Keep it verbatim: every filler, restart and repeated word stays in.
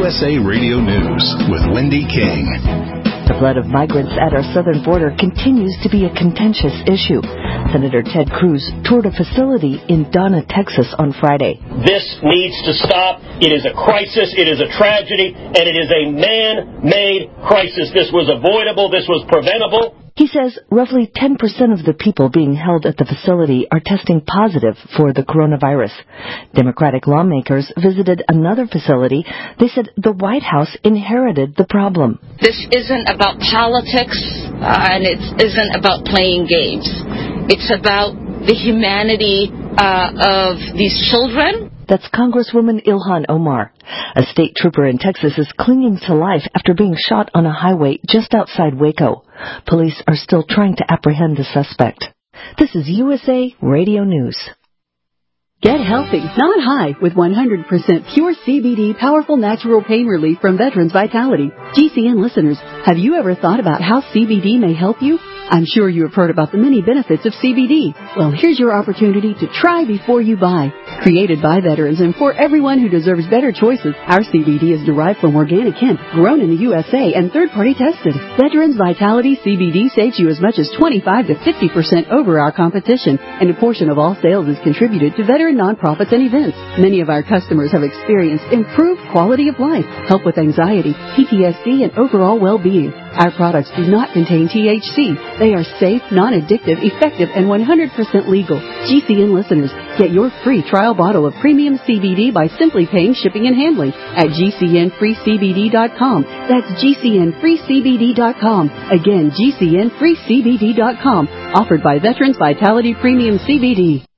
S A Radio News with Wendy King. The flood of migrants at our southern border continues to be a contentious issue. Senator Ted Cruz toured a facility in Donna, Texas on Friday. This needs to stop. It is a crisis. It is a tragedy. And it is a man-made crisis. This was avoidable. This was preventable. He says roughly ten percent of the people being held at the facility are testing positive for the coronavirus. Democratic lawmakers visited another facility. They said the White House inherited the problem. This isn't about politics, uh, and it isn't about playing games. It's about the humanity uh, of these children. That's Congresswoman Ilhan Omar. A state trooper in Texas is clinging to life after being shot on a highway just outside Waco. Police are still trying to apprehend the suspect. This is U S A Radio News. Get healthy, not high, with one hundred percent pure C B D powerful natural pain relief from Veterans Vitality. G C N listeners, have you ever thought about how C B D may help you? I'm sure you have heard about the many benefits of C B D. Well, here's your opportunity to try before you buy. Created by veterans and for everyone who deserves better choices, our C B D is derived from organic hemp, grown in the U S A and third-party tested. Veterans Vitality C B D saves you as much as twenty-five to fifty percent over our competition, and a portion of all sales is contributed to veteran nonprofits and events. Many of our customers have experienced improved quality of life, help with anxiety, P T S D, and overall well-being. Our products do not contain T H C. They are safe, non-addictive, effective, and one hundred percent legal. G C N listeners, get your free trial bottle of premium C B D by simply paying shipping and handling at G C N free C B D dot com. That's G C N free C B D dot com. Again, G C N free C B D dot com. Offered by Veterans Vitality Premium C B D.